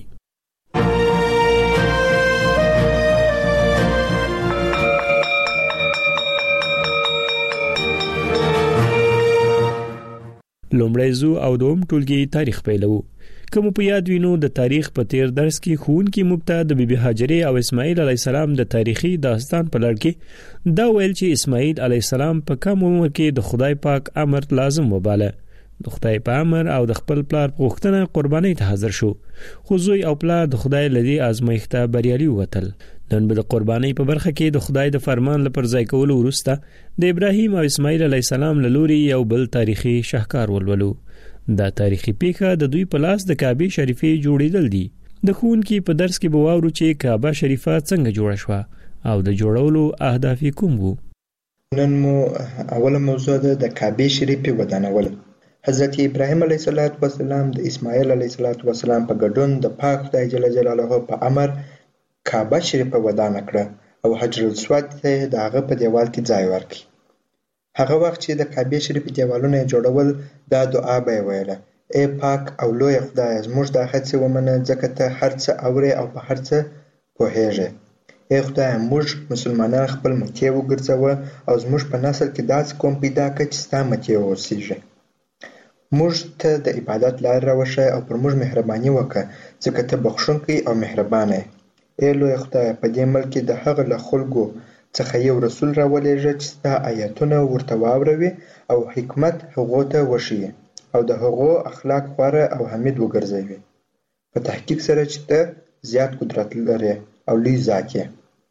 لومړی زو او دوم ټولګي تاریخ پیلو. کوم په یاد وینو د تاریخ په تیر درس کې خون کې مبتدا د بیبي هاجره او اسماعیل علی السلام د تاریخي داستان په لړ کې دا ویل چې اسماعیل علی السلام په کم عمر کې د خدای پاک امر لازم وباله. د خدای په امر او د خپل پلار په غوښتنه قرباني ته حاضر شو. خو زوی او پلار د خدای لدی آزمایښته بریالي وتل. نن به د قرباني په برخه کې د خدای د فرمان لپاره ځای کولو وروسته د ابراهیم او اسماعیل علی السلام له لوري یو بل تاریخي شاهکار ولولو. دا تاریخي پیښه د دوی په لاس د کعبه شریفه جوړیدل دي. د خون کې په درس کې بواورو چې کعبه شریفه څنګه جوړه شوه او د جوړولو اهداف کوم وو. نن مو اوله موضوع ده د کعبه شریفه ودانول. حضرت ابراهیم علیه السلام د اسماعیل علیه السلام په ګډون د پاک خدای جل جلاله په امر کعبه شریفه ودانه کړه او حجر الاسود ته دغه په دیوال کې ځای ورکړ. هغه وخت چې د کعبه شریفه دیوالونه جوړول دا دعا به ویله: ای پاک او لوی خدای، زموږ د هڅې ومنه ځکه ته هر څه اورې او په هر څه پوهېږې. ای خدای، موږ مسلمانان خپل مکې وګرځوه او زموږ په نسل کې داسې قوم پیدا کړه چې ستا مکې اوسېږي. موږ ته د عبادت لار راوښیه او پر موږ مهرباني وکړه ځکه ته بخښونکی او مهربانه یې. ای لوی خدای، په دې ملک کې د هغه له خلکو څخه یو رسول راولېږه چې ستا آیتونه ورته واوروي او حکمت هغو ته وښیي او د هغو اخلاق غوره او حمید وګرځوي، په تحقیق سره چې ته زیات قدرت لرې او لوی ذات یې.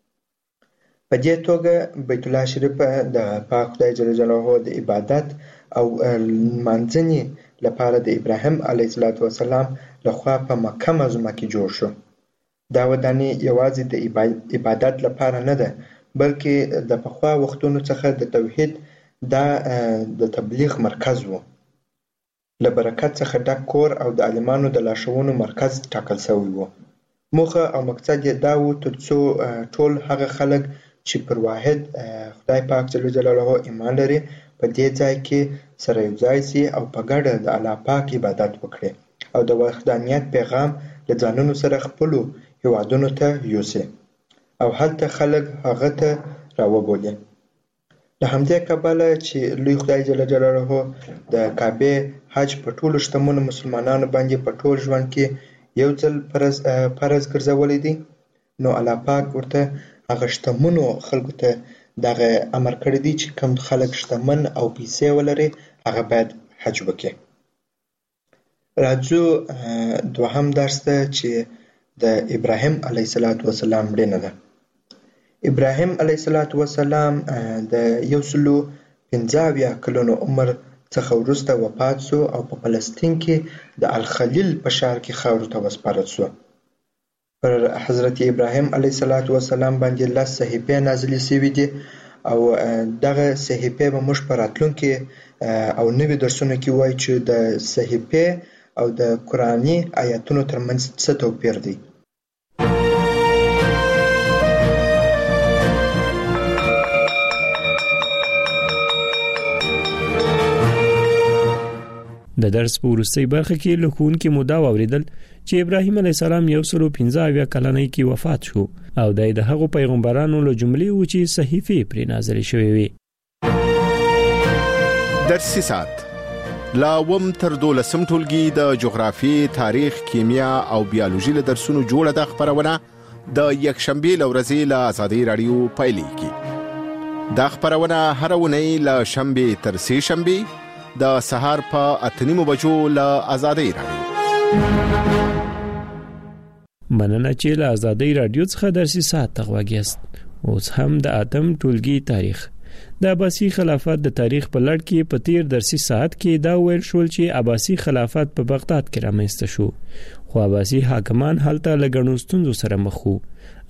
په دې توګه بیت الله شریف د پاک خدای جل جلاله د عبادت او لمانځنې لپاره د ابراهیم علیه السلام لخوا په مکه معظمه کې جوړ شو. دا ودانۍ یوازې د عبادت لپاره نه ده، بلکې د پخوا وختونو څخه د توحید دا د تبلیغ مرکز و. له برکت څخه ډک کور او د عالمانو د لارښوونو مرکز ټاکل شوی و. موخه او مقصد یې دا و ترڅو ټول هغه خلک چې پر واحد خدای پاک جل جلاله ایمان لري په دې ځای کې سره یو ځای شي او په ګډه د الله پاک عبادت وکړي او د وحدانیت پیغام له ځانونو سره خپلو هیوادونو ته یوسي او هلته خلک هغه ته راوبولي. له همدې کبله چې لوی خدای جل جلاله د کعبه حج په ټولو شتمنو مسلمانانو باندې په ټول ژوند کې یو ځل فرض فرض ګرځولې دي، نو الله پاک ورته هغه شتمنو خلکو ته دغه امر کړی دی چې کوم خلک شتمن او پیسې ولري هغه باید حج وکړي. راځو دوهم درس ته چې د ابراهیم علیه السلام مړینه ده. ابراهیم علیه السلام د یو سلو پنځه اویا کلونو عمر څخه وروسته وفات شو او په فلسطین کې د الخلیل په ښار کې خاورو ته وسپارل شو. پر حضرت ابراهیم علیه السلام باندې لس صحیفې نازلې شوې دي او دغه صحیفې به موږ په راتلونکي او نوي درسونو کې وایو چې د صحیفې او د قرآني آیاتونو ترمنځ څه توپیر دی. د درس په وروستۍ برخه کې له ښوونکي مو دا واورېدل چې ابراهیم علیه السلام یو سلو پنځه اویا کلنۍ کې وفات شو او دی د هغو پیغمبرانو له جملې و چې صحیفې پرې نازلې شوې وې. درسي ساعت لا وم تر دولسم ټولګي د جغرافي، تاریخ، کیمیا او بیولوژي له درسونو جوړه د خبرونه د یکشنبه لورځي له آزادۍ رادیو پیلېږي. دا خبرونه هر ونۍ له شنبه تر سه شنبه د سهار په اتنیمو بجو له آزادۍ رادیو. مننه چې له آزادۍ رادیو څخه درسي ساعت تغواګیست. اوس هم د اتم ټولګي تاریخ د عباسی خلافت د تاریخ په لړ کې په تیر درسي ساعت کې دا ویل شول چې عباسی خلافت په بغداد کې رامنځته شو، خو عباسی حاکمان هلته له ګڼو ستونزو سره مخ وو.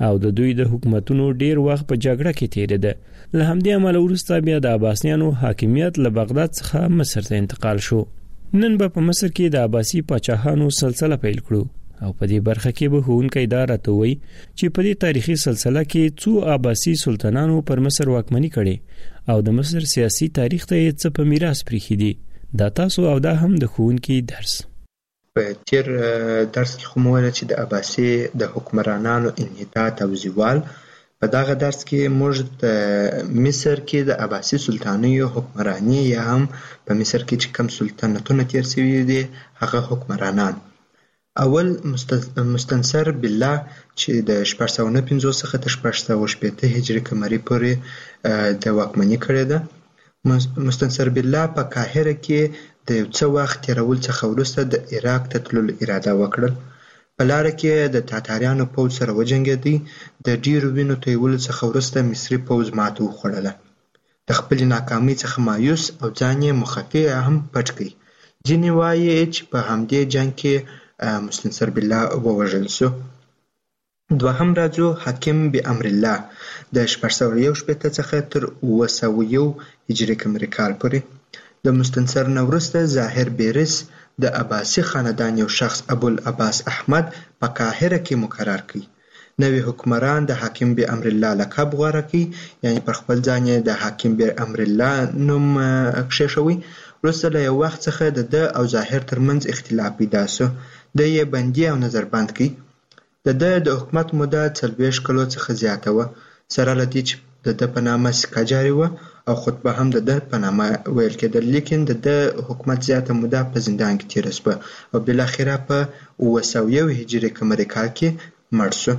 او د دوی د حکومتونو ډیر وخت په جګړه کې تیریده. له همدې امله وروسته بیا د عباسیانو حاکمیت له بغداد څخه مصر ته انتقال شو. نن به په مصر کې د عباسی پاچاهانو سلسله پیل کړو او په دې برخه کې به هونکې دا راټوي چې په دې تاریخي سلسله کې څو عباسی سلطانانو پر مصر واکمني کړې او د مصر سیاسي تاریخ ته څه په میراث پریښي دي. دا تاسو او دا هم د هونکې درس. په تیر درس کې خو موږ چې د عباسی د حکمرانانو انحطاط او زوال، په دغه درس کې موږ د مصر کې د عباسی سلطانیو حکمرانی یا هم په مصر کې چې کوم سلطنتونه تیر شوي دي هغه حکمرانان. اول مستنصر بالله چې د شپږ سوه نه پنځوس څخه تر شپږ سوه شپېته هجري قمري پورې د واکمني کړې ده. مستنصر بالله په قاهره کې د یو څه وخت تیرول څخه وروسته د عراق ته تللو اراده وکړل. په لاره کې د تاتاریانو پوځ سره وجنګېدی. د ډیرو وینو تویولو څخه وروسته مصري پوځ ماته وخوړله. د خپلې ناکامۍ څخه مایوس او ځان یې مخفي هم پټ کړ. ځینې وایي چې په همدې جنګ کې مستنصر بالله ووژل شو. دوهم راځو حاکم بامر الله د شپږ سوه یو شپېته څخه تر اوه سوه یو هجري قمري کال پورې. د مستنصر نه وروسته ظاهر بیرس د عباسی خاندان یو شخص ابوالعباس احمد په قاهره کې مقرر کړ. نوی حکمران د حاکم بامر الله لقب غوره کړ، یعنی پر خپل ځان یې د حاکم بامر الله نوم کښېښوی. وروسته له یو وخت څخه د ده او ظاهر ترمنځ اختلاف پیدا شو. د یې بندي او نظربند کړ. د ده د حکومت موده څلوېښت کلو څخه زیاته وه، سره له دې چې د ده په نامه سکه جاري وه او خطبه هم د ده په نامه ویل کېدل. لیکن د ده حکومت زیاته موده په زندان کې تېره شوه او بالاخره په اوه سوه یو هجري قمري کال کې مړ شو.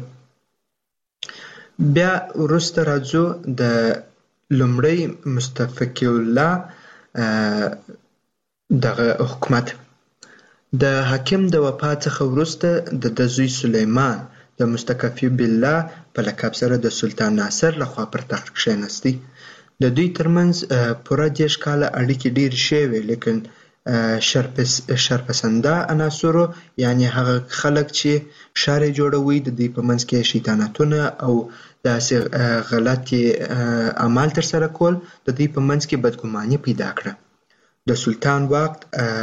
بیا وروسته راځو د لومړی مستفقی الله دغه حکومت. د حاکم د وفات څخه وروسته د ده زوی سلیمان د مستکفی بالله په لقب سره د سلطان ناصر لخوا پر تخت کښېنستی. د دوی ترمنځ پوره دېرش کاله اړیکې ډېرې ښې وې، لیکن شرپسنده عناصرو یعنی هغه خلک چې ښار یې جوړوي د دوی په منځ کې شیطانتونه او داسې غلطې اعمال ترسره کول د دوی په منځ کې بدګماني پیدا کړه. د سلطان واک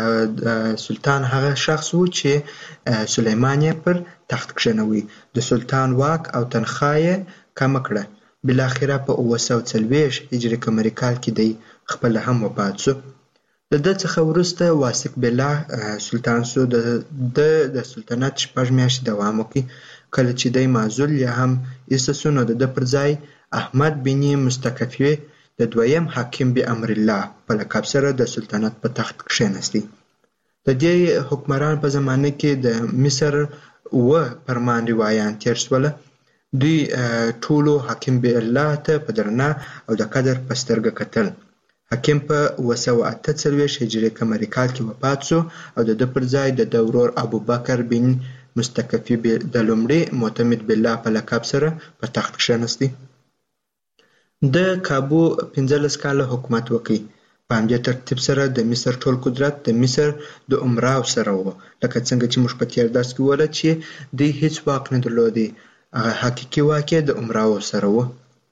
سلطان هغه شخص و چې سلیمان یې پر تخت کښېنوي. د سلطان واک او تنخواه یې کمه کړه. بالاخره په اوه سوه څلوېښت هجري قمري کال کې دی خپله هم وفات شو. د ده څخه وروسته واثق بالله سلطان شو. د ده د سلطنت شپږ میاشتې دوام وکړ. کله چې دی معزول یا هم ایسته شو نو د ده پر ځای احمد بن مستکفی د دویم حاکم بامر الله په لقب سره د سلطنت په تخت کښېنستی. د دې حکمران په زمانه کې د مصر اوه فرمان روایان تېر شوله. دوی ټولو حاکم بالله ته په درنه او د قدر په سترګه کتل. حاکم په اوه سوه اته څلوېښت هجري قمري کال کې وفات شو او د ده پر ځای د ده ورور ابوبکر بن مستکفی د لومړي معتمد بالله په لقب سره په تخت کښېنستی. د کابو پنځلس کاله حکومت وکړ. په همدې ترتیب سره د مصر ټول قدرت د مصر د امراو سره و، لکه څنګه چې موږ په تېر درس کې وویل چې دوی هیڅ واک نه درلودی. هغه حقیقي واک یې د امراو سره و.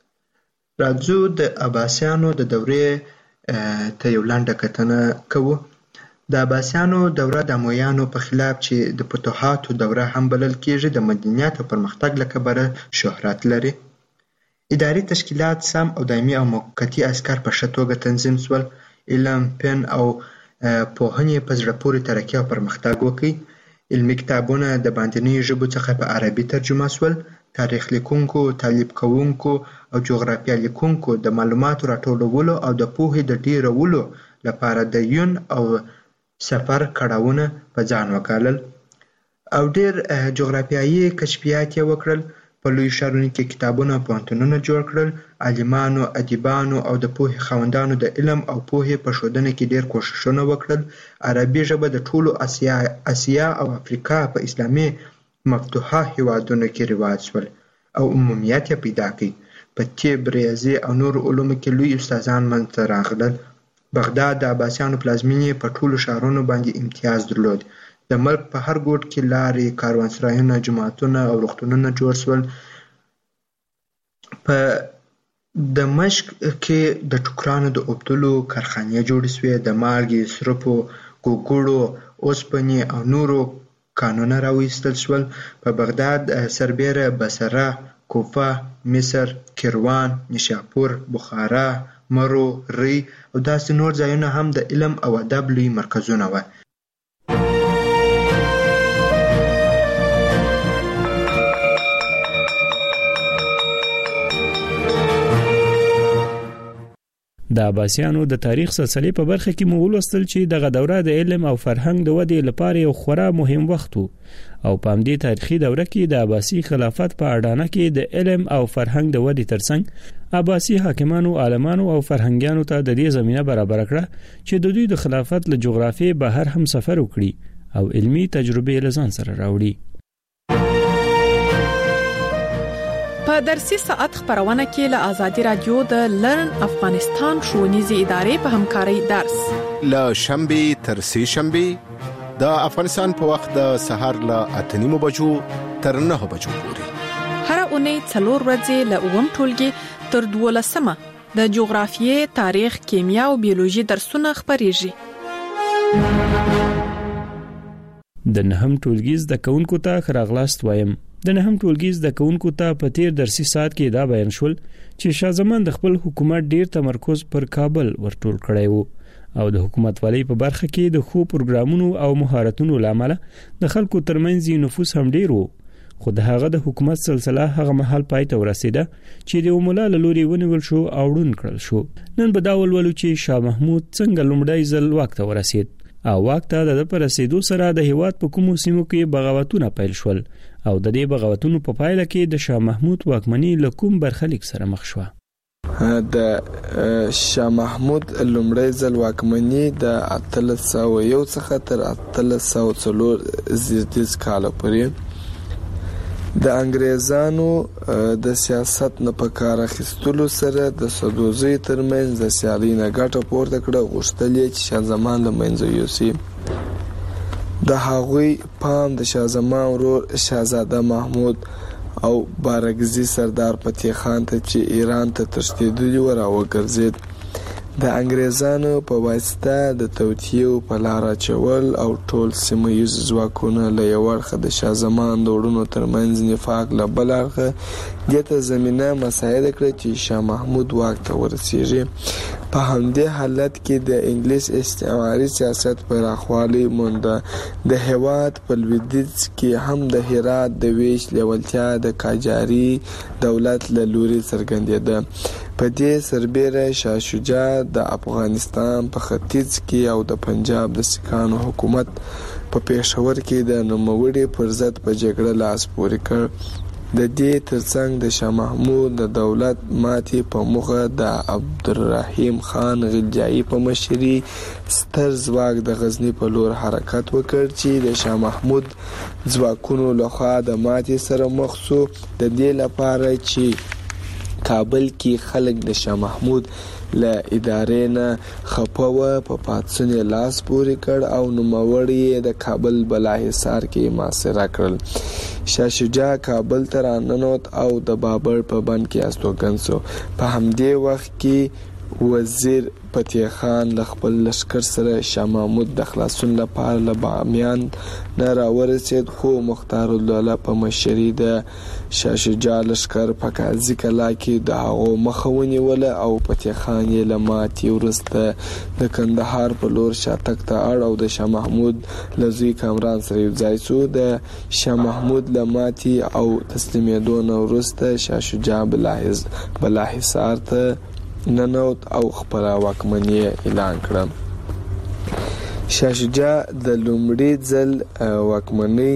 راځو د عباسیانو د دورې ته یو لنډه کتنه کوو. د عباسیانو دوره د امویانو په خلاف چې د فتوحاتو دوره هم بلل کېږي د مدنیت او پرمختګ له کبله شهرت لري. اداري تشکیلات سم او دایمي او موقتي عسکر په ښه توګه تنظیم شول. علم، فن او پوهنې په زړه پورې ترقي او پرمختګ وکړ. علمي کتابونه د باندنیو ژبو څخه په عربي ترجمه شول. تاریخ لیکونکو، تعلیب کوونکو او جغرافیه لیکونکو د معلوماتو راټولولو او د پوهې د ډیرولو لپاره د یون او سفر کړاوونه په ځان وکالل او ډیر جغرافیایي کشفیات یې وکړل. په لوی ښارونو کې کتابونه او پوهنتونونه جوړ کړل. عالمانو، ادیبانو او د پوهې خاوندانو د علم او پوهې په ښودنه کې ډیر کوښښونه وکړل. عربي ژبه د ټولو اسیا اسیا او افریقا په اسلامي مفتوحه هیوادونو کې رواج شول او عمومیت یې پیدا کړ. په طب، ریاضي او نورو علومو کې لوی استادان منځته راغلل. بغداد د عباسیانو پلازمینې په ټولو ښارونو باندې امتیاز درلود. د ملک په هر ګوټ کې لارې، کاروانسرایونه، جوماتونه او روغتونونه جوړ شول. په دمشق کې د ټوکرانو د اوبدلو کارخانې جوړې شوې، د مالګې، سرپو، ګوګړو، اوسپنې او نورو کانونه راویستل شول. په بغداد سربیره، بصره، کوفه، مصر، کیروان، نیشاپور، بخارا، مرو، ری او داسې نور ځایونه هم د علم او ادب لوی مرکزونه وو. د عباسیانو د تاریخ سلسله په برخه کې مو ولوستل چې دغه دوره د علم او فرهنګ د ودې لپاره یو خورا مهم وخت او په همدې تاریخي دوره کې د عباسی خلافت په اډانه کې د علم او فرهنګ د ودې ترڅنګ عباسی حاکمانو، عالمانو او فرهنګیانو ته د دې زمينه برابر کړه چې د دوی د خلافت له جغرافیې بهر هم سفر وکړي او علمی تجربه لزان سره راوړي. په درسي ساعت خبرونه کې له آزادي رادیو د لرن افغانستان ښوونیزې ادارې په همکارۍ درس له شنبه تر سه شنبه د افغانستان په وخت د سحر له اته نیمو بجو تر نه بجو پورې هر اونۍ څلور ورځې له اووم ټولګي تر دولسمه د جغرافیې، تاریخ، کیمیا او بیولوژي درسونه خبريږي. د نهم ټولګي د کونکو ته خراغلاست وایم. د نهم ټولګي د کونکو ته په تیر درسي ساعت کې دا بیان شول چې شاه زمان د خپل حکومت ډیر تمرکز پر کابل ورټول کړی وو او د حکومت والی په برخه کې د خو پروګرامونو او مهارتونو لامل د خلکو ترمنځ نفوذ هم ډیر وو. خو د هغه د حکومت سلسله هغه محل پای ته ورسیده چې د عملا لوري ونیول شو او ډون کړل شو. نن به دا ولولو چې شاه محمود څنګه لومړی ځل واک ته ورسید او واک ته د پرسیدو سره د هیواد په کومو سیمو کې بغاوتونه پیل شول او د دې بغاوتونو په پایله کې د شاه محمود واکمنۍ له کوم برخلیک سره مخ شوه. د شاه محمود لومړی ځل واکمنۍ د اتلس سوه یو څخه تر اتلس سوه څلور زیاتیز کاله پورې د انګریزانو د سیاست نه په کار اخیستلو سره د سدوزي ترمنځ د سیالۍ نه ګټه پورته کړه، غوښتل یې چې شاه زمان له منځه یوسي. د هغوی پام د شاه زمان ورور شاهزاده محمود او بارګزي سردار فتح خان ته چې ایران ته تښتېدلی و راوګرځېد. د انګریزانو په واسطه د توطیو په لار اچول او ټول سیمه ییز ځواکونه له یو اړخه د شاه زمان د وروڼو ترمنځ نفاق له بل اړخه دې ته زمینه مساعده کړه چې شاه محمود واک ته ورسیږي. په همدې حالت کې د انګلیس استعماري سیاست پراخوالی مونده. د هیواد په لویدیځ کې هم د هرات د ویش لیوالتیا د قاجاري دولت له لوري څرګندېده. په دې سربېره شاه شجاع د افغانستان په ختیځ کې او د پنجاب د سکانو حکومت په پېښور کې د نوموړي پر ضد په جګړه لاس پورې کړ. د دې ترڅنګ د شاه محمود د دولت ماتې په موخه د عبدالرحیم خان غلجایی په مشري ستر ځواک د غزنی په لور حرکت وکړ چې د شاه محمود ځواکونو لخوا د ماتې سره مخ شو. د دې لپاره چې کابل کې خلک د شاه محمود له ادارې نه خپه و، په پاتسون لاس پورې کړ او نوموړي د کابل بالاحصار کې محاصره کړل. شاه شجاع کابل ته راننوت او د بابر په بند کې استوګن شو. په همدې وخت کې وزیر فتح خان له خپل لشکر سره شاه محمود د خلاصون لپاره له بامیان نه راورسید، خو مختار الدوله په مشري د شاه شجاع لشکر په قاضي کلا کې د هغو مخه ونیوله او فتح خان یې له ماتې وروسته د کندهار په لور شاتګ ته اړ او د شاه محمود له زوی کامران سره یو ځای شو. د شاه محمود له ماتې او تسلیمېدو نه وروسته شاه شجاع بالاحصار ته ننوت او خپل واکمنۍ اعلان کړه. شاه شجاع د لومړي ځل واکمنۍ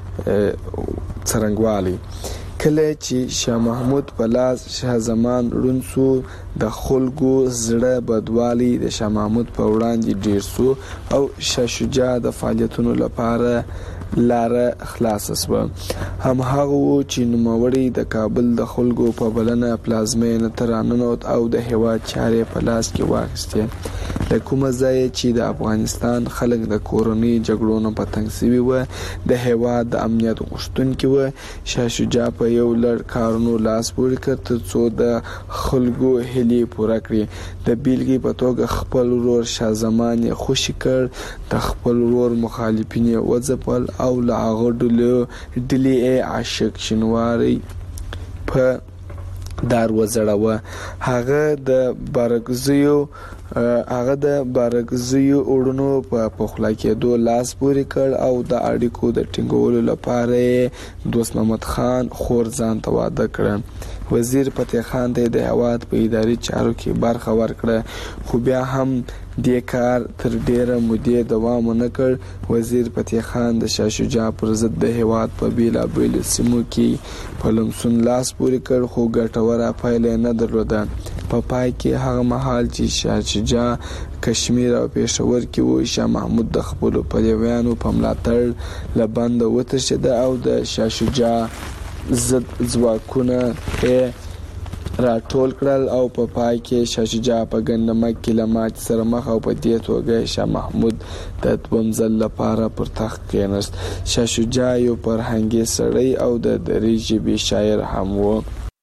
څرنګوالی کله چې شاه محمود په لاس شاه زمان ړوند شو، د خلکو زړه بدوالی د شاه محمود په وړاندې ډیر شو او شاه شجاع د فعالیتونو لپاره لار خلاص شو. هم هغه چې نوموړي د کابل د خلکو په بلنه پلازمینه تراننوت او د هیواد چارې په لاس کې واخیستې. د کومه ځای چې د افغانستان خلک د کورنۍ جګړو نه په تنګ شوي و، د هیواد د امنیت غوښتونکي و، شاه شجاع په یو لړ کارونو لاس پورې کړ تر څو د خلکو هیلې پوره کړي. د بیلګې په توګه خپل ورور شاه زمان یې خوشي کړ، د خپل ورور مخالفین یې وځپل او له هغه ډلې عاشق شینواری په دار وزړوه. هغه د بارګزیو هغه د بارګزیو اورونو په پخلا کېدو لاس پورې کړ او د اړیکو د ټینګولو لپاره دوست محمد خان خور ځان ته واده کړ. وزیر فتح خان ته د هواد په اداري چارو کې برخه ورکړه، خو بیا هم د کار تر ډیره مودې دوام نه کړ. وزیر فتح خان د شاه شجاع پر ضد د هواد په بیلا بیل سیمو کې په لمسون لاس پورې کړ، خو ګټوره پایله نه درلوده. په پای کې هغه مهال چې شاه شجاع کشمیر او پېښور کې و، شاه محمود د خپل پلویانو په ملاتړ له بند وتښتید او د شاه شجاع ضد ځواکونه یې راټول کړل او په پای کې شاه شجاع په ګندمک کې له ماتې سره مخ او په دې توګه شاه محمود د دویم ځل لپاره پر تخت کېناست. شاه شجاع یو فرهنګي سړی او د دري ژبې شاعر هم و.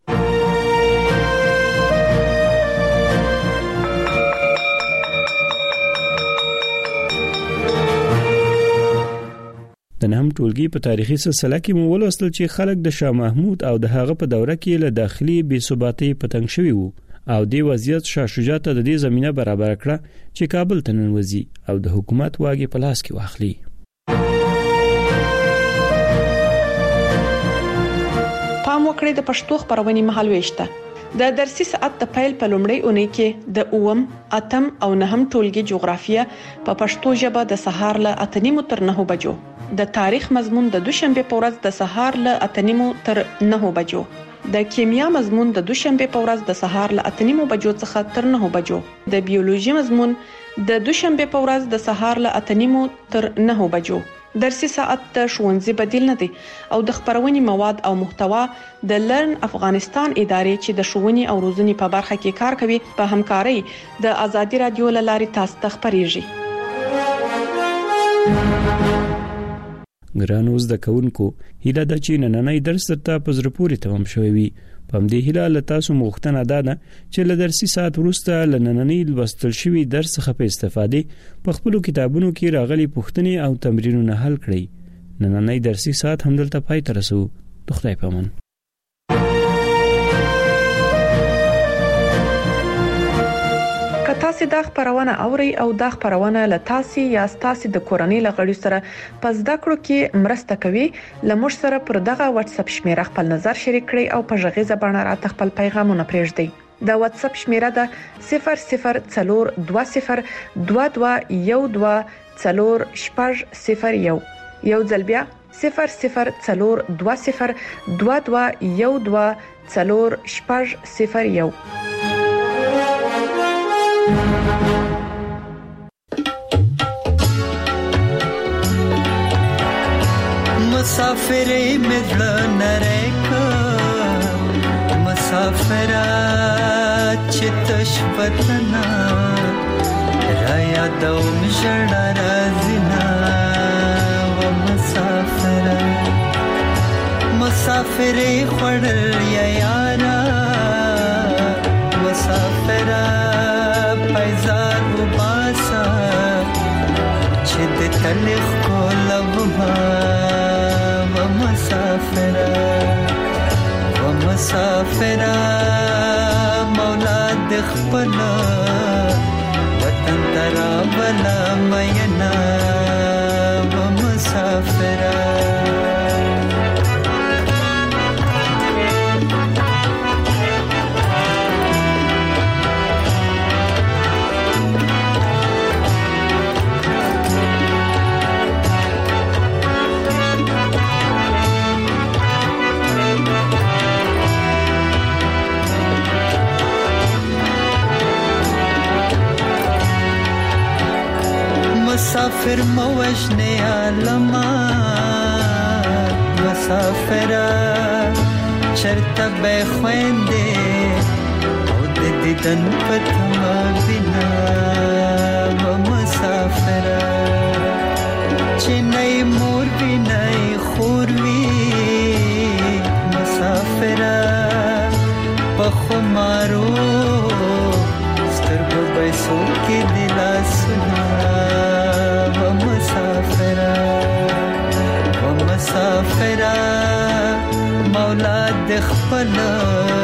د نهم ټولګي په تاریخي سلسله کې مو ولوستل چې خلک د شاه محمود او د هغه په دوره کې له داخلي بې ثباتۍ په تنګ شوي وو او دې وضعیت شاه شجاع ته د دې زمينه برابر کړه چې کابل ته ننوځي او د حکومت واګې په لاس کې واخلي. پام وکړئ د پښتو خبرونې مهال وېشته د درسي ساعت د پیل په لومړۍ اونۍ کې د اوم، اتم او نهم ټولګي جغرافیه په پښتو ژبه د سهار له اته نیمو تر نهو بجو، د تاریخ مضمون د دوشنبه په ورځ د سهار له اته نیمو تر نهو بجو، د کیمیا مضمون د دوشنبه په ورځ د سهار له اته نیمو بجو څخه تر نهو بجو، د بیولوژي مضمون د دوشنبه په ورځ د سهار له اته نیمو تر نهو بجو. درسي ساعت د ښوونځي بدیل نه دی او د خبرونې مواد او محتوا د لرن افغانستان ادارې چې د ښوونې او روزنې په برخه کې کار کوي په همکارۍ د ازادي رادیو له لارې تاسو ته خبريږي. ګرانو زده کوونکو، هیله ده چې نننۍ درس ته په زړه پورې تمام شوی وي. په دې هیله له تاسو مغوښتنه ده چې له درسي ساعت وروسته له نننۍ لوستل شوی درس څخه په استفادې په خپل کتابونو کې راغلي پوښتنې او تمرینونه حل کړئ. نننۍ درسي ساعت همدلته پای ته رسو. د خدای په امان. تاسو دا خبرونه اوري او دا خبرونه له تاسو یا تاسو د کورنۍ لغړی سره پس دا کړو کې مرسته کوي. لمر سره پر دغه واتس اپ شمیره خپل نظر شریک کړئ او په ژغې زبانه راته خپل پیغامونه پرېږدئ. دا واتس اپ شمیره ده صفر صفر څلور دوه صفر دوه دوه یو دوه څلور شپږ صفر یو. یو ځل بیا صفر صفر څلور دوه صفر دوه دوه یو دوه څلور شپږ صفر یو. مسافرې مزړه نریکا مسافرہ چتش وطنا را یادوم ژړا رازنا و مسافرہ مسافرې خړل یا یارا مسافرہ پایزار وباسا چې د تلخ کولبما مسافرہ و مسافرہ مولا د خپل وطن ترا بلا مینا و مسافرہ مسافر موجنه عالما مسافر چرته به خوينده او د دیدن پتما بنا و مسافر چنئی مور بنای خوروی مسافر پخمارو سترګو پیسو کې دلا سنا و مسافر و مسافر مولا د خپل